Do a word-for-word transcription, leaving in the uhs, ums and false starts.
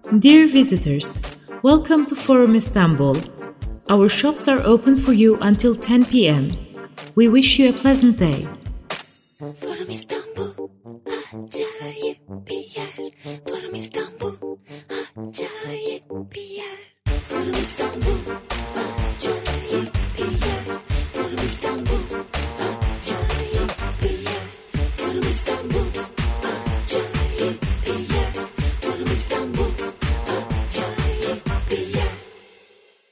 Dear visitors, welcome to Forum Istanbul. Our shops are open for you until ten p m We wish you a pleasant day. Forum İstanbul, acayip bir yer. Forum İstanbul, acayip